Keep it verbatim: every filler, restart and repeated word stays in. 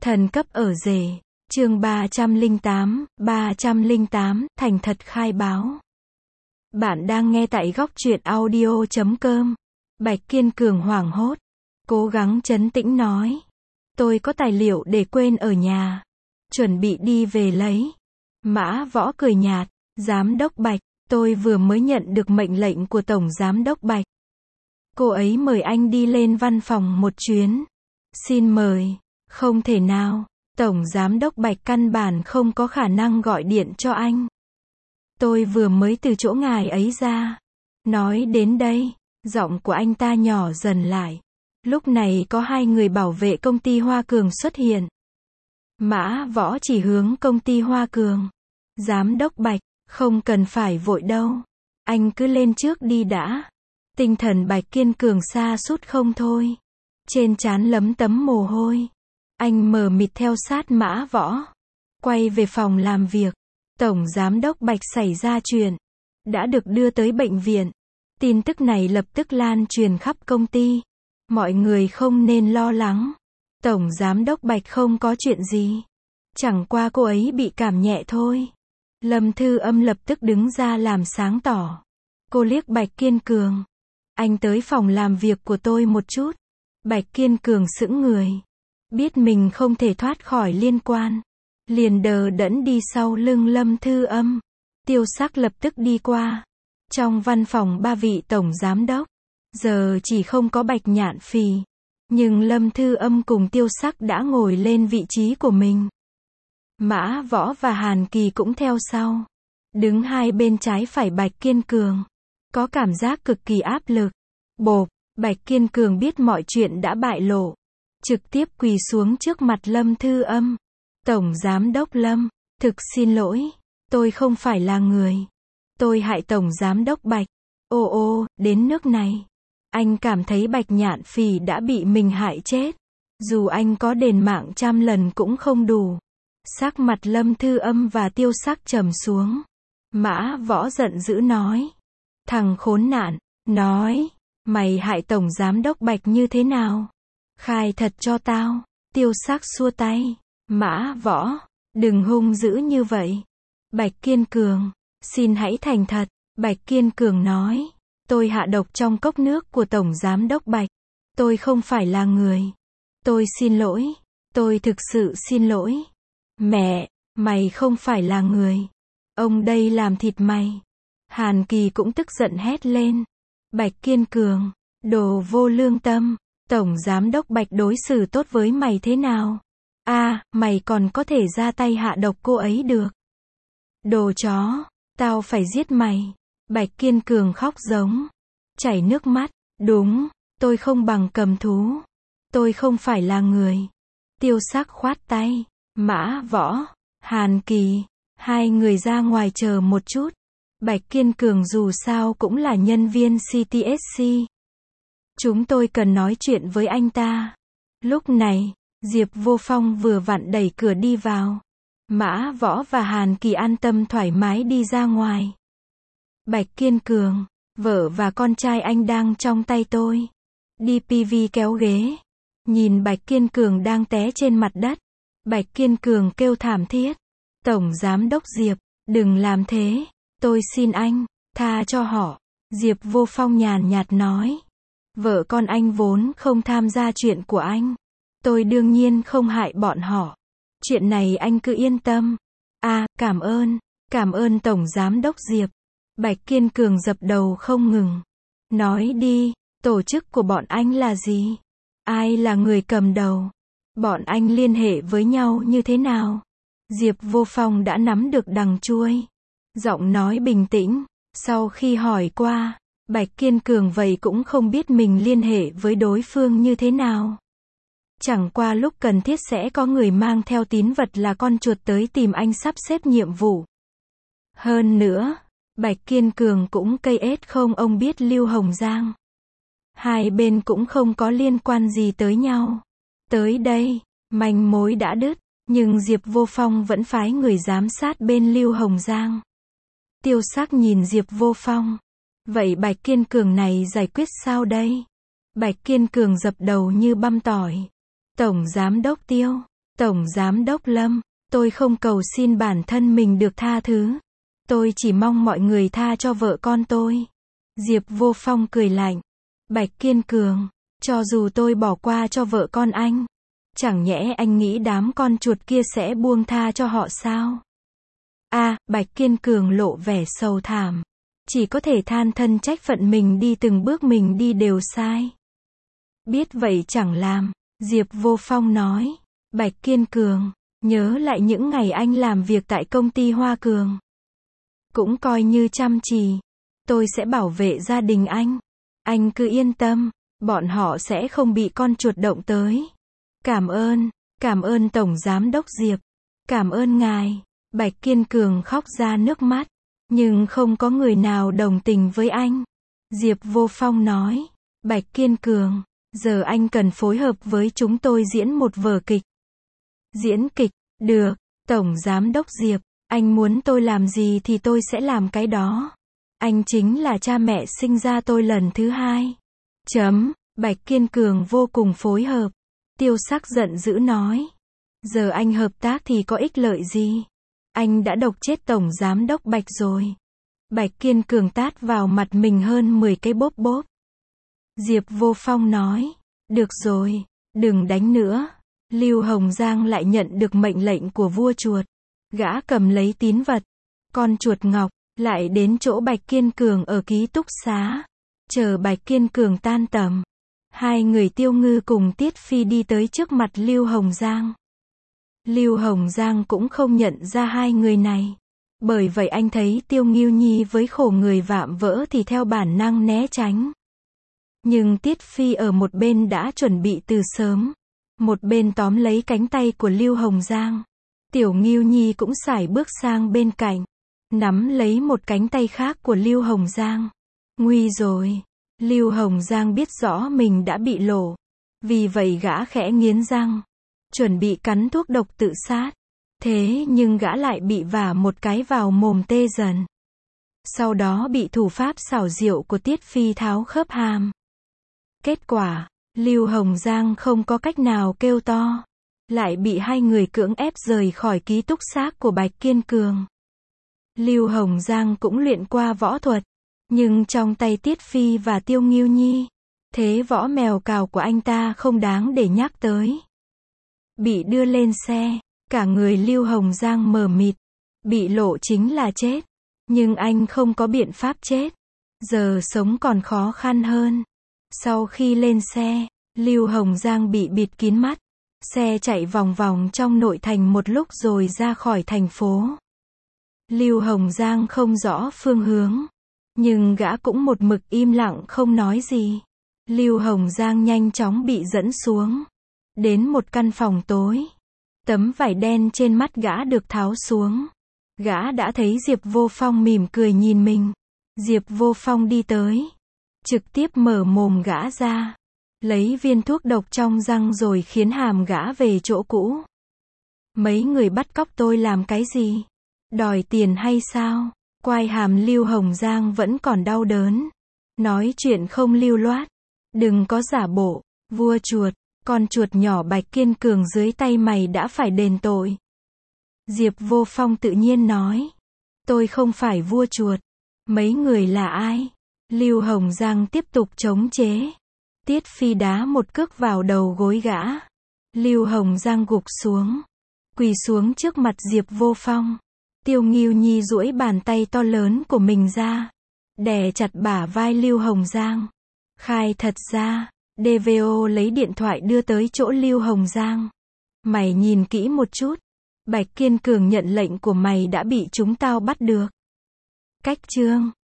Thần cấp ở rể. Chương ba trăm lẻ tám, ba trăm lẻ tám, thành thật khai báo. Bạn đang nghe tại góc truyện audio chấm com. Bạch Kiên Cường hoảng hốt, cố gắng trấn tĩnh nói. Tôi có tài liệu để quên ở nhà. Chuẩn bị đi về lấy. Mã Võ cười nhạt. Giám đốc Bạch, tôi vừa mới nhận được mệnh lệnh của Tổng Giám đốc Bạch. Cô ấy mời anh đi lên văn phòng một chuyến. Xin mời. Không thể nào. Tổng Giám đốc Bạch căn bản không có khả năng gọi điện cho anh. Tôi vừa mới từ chỗ ngài ấy ra. Nói đến đây, giọng của anh ta nhỏ dần lại. Lúc này có hai người bảo vệ công ty Hoa Cường xuất hiện. Mã Võ chỉ hướng công ty Hoa Cường. Giám đốc Bạch, không cần phải vội đâu. Anh cứ lên trước đi đã. Tinh thần Bạch Kiên Cường sa sút không thôi. Trên trán lấm tấm mồ hôi. Anh mờ mịt theo sát Mã Võ. Quay về phòng làm việc. Tổng Giám đốc Bạch xảy ra chuyện. Đã được đưa tới bệnh viện. Tin tức này lập tức lan truyền khắp công ty. Mọi người không nên lo lắng. Tổng Giám đốc Bạch không có chuyện gì. Chẳng qua cô ấy bị cảm nhẹ thôi. Lâm Thư Âm lập tức đứng ra làm sáng tỏ. Cô liếc Bạch Kiên Cường. Anh tới phòng làm việc của tôi một chút. Bạch Kiên Cường sững người. Biết mình không thể thoát khỏi liên quan. Liền đờ đẫn đi sau lưng Lâm Thư Âm. Tiêu Sắc lập tức đi qua. Trong văn phòng ba vị tổng giám đốc. Giờ chỉ không có Bạch Nhạn Phì. Nhưng Lâm Thư Âm cùng Tiêu Sắc đã ngồi lên vị trí của mình. Mã Võ và Hàn Kỳ cũng theo sau. Đứng hai bên trái phải Bạch Kiên Cường. Có cảm giác cực kỳ áp lực. Bộp, Bạch Kiên Cường biết mọi chuyện đã bại lộ. Trực tiếp quỳ xuống trước mặt Lâm Thư Âm. Tổng Giám đốc Lâm, thực xin lỗi. Tôi không phải là người. Tôi hại Tổng Giám đốc Bạch. Ô ô, đến nước này. Anh cảm thấy Bạch Nhạn Phì đã bị mình hại chết. Dù anh có đền mạng trăm lần cũng không đủ. Sắc mặt Lâm Thư Âm và Tiêu Sắc trầm xuống. Mã Võ giận dữ nói. Thằng khốn nạn, nói. Mày hại Tổng Giám đốc Bạch như thế nào? Khai thật cho tao. Tiêu Sắc xua tay. Mã Võ, đừng hung dữ như vậy. Bạch Kiên Cường, xin hãy thành thật. Bạch Kiên Cường nói. Tôi hạ độc trong cốc nước của Tổng Giám đốc Bạch. Tôi không phải là người. Tôi xin lỗi. Tôi thực sự xin lỗi. Mẹ, mày không phải là người. Ông đây làm thịt mày. Hàn Kỳ cũng tức giận hét lên. Bạch Kiên Cường, đồ vô lương tâm. Tổng Giám đốc Bạch đối xử tốt với mày thế nào? A, à, mày còn có thể ra tay hạ độc cô ấy được. Đồ chó, tao phải giết mày. Bạch Kiên Cường khóc giống. Chảy nước mắt. Đúng, tôi không bằng cầm thú. Tôi không phải là người. Tiêu Sắc khoát tay. Mã Võ, Hàn Kỳ, hai người ra ngoài chờ một chút. Bạch Kiên Cường dù sao cũng là nhân viên xê tê ét xê. Chúng tôi cần nói chuyện với anh ta. Lúc này, Diệp Vô Phong vừa vặn đẩy cửa đi vào. Mã Võ và Hàn Kỳ an tâm thoải mái đi ra ngoài. Bạch Kiên Cường, vợ và con trai anh đang trong tay tôi. đê pê vê kéo ghế. Nhìn Bạch Kiên Cường đang té trên mặt đất. Bạch Kiên Cường kêu thảm thiết. Tổng Giám đốc Diệp, đừng làm thế. Tôi xin anh, tha cho họ. Diệp Vô Phong nhàn nhạt nói. Vợ con anh vốn không tham gia chuyện của anh. Tôi đương nhiên không hại bọn họ. Chuyện này anh cứ yên tâm. À, cảm ơn. Cảm ơn Tổng Giám đốc Diệp. Bạch Kiên Cường dập đầu không ngừng. Nói đi, tổ chức của bọn anh là gì? Ai là người cầm đầu? Bọn anh liên hệ với nhau như thế nào? Diệp Vô Phong đã nắm được đằng chuôi. Giọng nói bình tĩnh. Sau khi hỏi qua, Bạch Kiên Cường vậy cũng không biết mình liên hệ với đối phương như thế nào. Chẳng qua lúc cần thiết sẽ có người mang theo tín vật là con chuột tới tìm anh sắp xếp nhiệm vụ. Hơn nữa, Bạch Kiên Cường cũng cây ết không ông biết Lưu Hồng Giang. Hai bên cũng không có liên quan gì tới nhau. Tới đây, manh mối đã đứt, nhưng Diệp Vô Phong vẫn phái người giám sát bên Lưu Hồng Giang. Tiêu Sắc nhìn Diệp Vô Phong. Vậy Bạch Kiên Cường này giải quyết sao đây? Bạch Kiên Cường dập đầu như băm tỏi. Tổng Giám đốc Tiêu, Tổng Giám đốc Lâm, tôi không cầu xin bản thân mình được tha thứ. Tôi chỉ mong mọi người tha cho vợ con tôi. Diệp Vô Phong cười lạnh. Bạch Kiên Cường, cho dù tôi bỏ qua cho vợ con anh, chẳng nhẽ anh nghĩ đám con chuột kia sẽ buông tha cho họ sao? A, à, Bạch Kiên Cường lộ vẻ sầu thảm. Chỉ có thể than thân trách phận mình đi từng bước mình đi đều sai. Biết vậy chẳng làm, Diệp Vô Phong nói. Bạch Kiên Cường, nhớ lại những ngày anh làm việc tại công ty Hoa Cường. Cũng coi như chăm chỉ. Tôi sẽ bảo vệ gia đình anh. Anh cứ yên tâm, bọn họ sẽ không bị con chuột động tới. Cảm ơn, cảm ơn Tổng Giám đốc Diệp. Cảm ơn ngài. Bạch Kiên Cường khóc ra nước mắt. Nhưng không có người nào đồng tình với anh. Diệp Vô Phong nói. Bạch Kiên Cường, giờ anh cần phối hợp với chúng tôi diễn một vở kịch. Diễn kịch, được, Tổng Giám đốc Diệp, anh muốn tôi làm gì thì tôi sẽ làm cái đó. Anh chính là cha mẹ sinh ra tôi lần thứ hai. Chấm, Bạch Kiên Cường vô cùng phối hợp. Tiêu Sắc giận dữ nói. Giờ anh hợp tác thì có ích lợi gì? Anh đã độc chết Tổng Giám đốc Bạch rồi. Bạch Kiên Cường tát vào mặt mình hơn mười cái bốp bốp. Diệp Vô Phong nói. Được rồi, đừng đánh nữa. Lưu Hồng Giang lại nhận được mệnh lệnh của vua chuột. Gã cầm lấy tín vật. Con chuột ngọc, lại đến chỗ Bạch Kiên Cường ở ký túc xá. Chờ Bạch Kiên Cường tan tầm. Hai người Tiêu Ngư cùng Tiết Phi đi tới trước mặt Lưu Hồng Giang. Lưu Hồng Giang cũng không nhận ra hai người này. Bởi vậy anh thấy Tiêu Ngưu Nhi với khổ người vạm vỡ thì theo bản năng né tránh. Nhưng Tiết Phi ở một bên đã chuẩn bị từ sớm. Một bên tóm lấy cánh tay của Lưu Hồng Giang. Tiểu Ngưu Nhi cũng sải bước sang bên cạnh. Nắm lấy một cánh tay khác của Lưu Hồng Giang. Nguy rồi. Lưu Hồng Giang biết rõ mình đã bị lộ. Vì vậy gã khẽ nghiến răng. Chuẩn bị cắn thuốc độc tự sát. Thế nhưng gã lại bị vả một cái vào mồm tê dần. Sau đó bị thủ pháp xảo diệu của Tiết Phi tháo khớp hàm. Kết quả, Lưu Hồng Giang không có cách nào kêu to. Lại bị hai người cưỡng ép rời khỏi ký túc xá của Bạch Kiên Cường. Lưu Hồng Giang cũng luyện qua võ thuật. Nhưng trong tay Tiết Phi và Tiêu Ngưu Nhi, thế võ mèo cào của anh ta không đáng để nhắc tới. Bị đưa lên xe, cả người Lưu Hồng Giang mờ mịt. Bị lộ chính là chết. Nhưng anh không có biện pháp chết. Giờ sống còn khó khăn hơn. Sau khi lên xe, Lưu Hồng Giang bị bịt kín mắt. Xe chạy vòng vòng trong nội thành một lúc rồi ra khỏi thành phố. Lưu Hồng Giang không rõ phương hướng. Nhưng gã cũng một mực im lặng không nói gì. Lưu Hồng Giang nhanh chóng bị dẫn xuống. Đến một căn phòng tối. Tấm vải đen trên mắt gã được tháo xuống. Gã đã thấy Diệp Vô Phong mỉm cười nhìn mình. Diệp Vô Phong đi tới. Trực tiếp mở mồm gã ra. Lấy viên thuốc độc trong răng rồi khiến hàm gã về chỗ cũ. Mấy người bắt cóc tôi làm cái gì? Đòi tiền hay sao? Quai hàm Lưu Hồng Giang vẫn còn đau đớn. Nói chuyện không lưu loát. Đừng có giả bộ. Vua chuột, con chuột nhỏ Bạch Kiên Cường dưới tay mày đã phải đền tội. Diệp Vô Phong tự nhiên nói. Tôi không phải vua chuột. Mấy người là ai? Lưu Hồng Giang tiếp tục chống chế. Tiết Phi đá một cước vào đầu gối gã. Lưu Hồng Giang gục xuống. Quỳ xuống trước mặt Diệp Vô Phong. Tiêu Ngưu Nhi duỗi bàn tay to lớn của mình ra. Đè chặt bả vai Lưu Hồng Giang. Khai thật ra, đê vê o lấy điện thoại đưa tới chỗ Lưu Hồng Giang. Mày nhìn kỹ một chút. Bạch Kiên Cường nhận lệnh của mày đã bị chúng tao bắt được. Cách chương